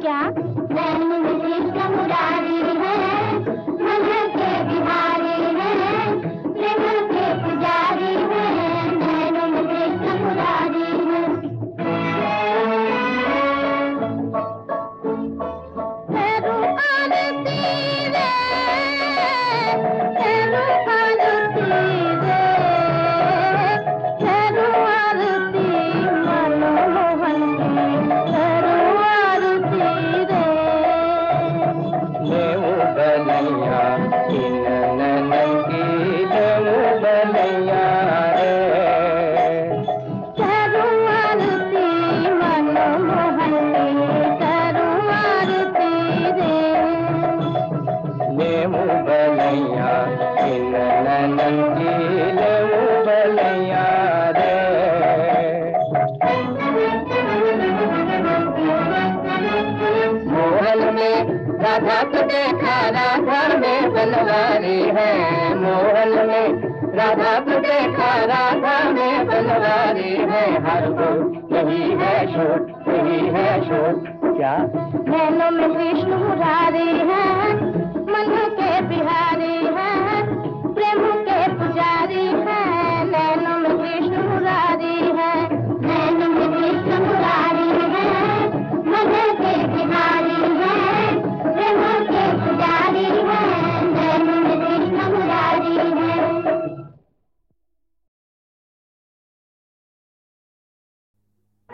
क्या? नैन में कृष्ण मुरारी है, मन के बिहारी है, प्रेम के पुजारी है, नैन में कृष्ण मुरारी है। तेरू आरती रे, तेरू आरती रे, तेरू आरती मनमोहन की, तेरू आरती रे। देऊ बलैया इन नैनन की, देऊ बलैया रे, तेरू आरती मनमोहन की, तेरू आरती रे। देऊ बलैया इन नैनन की, देऊ बलैया रे। मोहन में राधा को देखा, राधा में बनवारी है, मोहन में राधा को देखा, राधा में बनवारी है, हर वो यही है शोर, यही है शोर। क्या? नैनों में कृष्ण मुरारी है, मन के बिहारी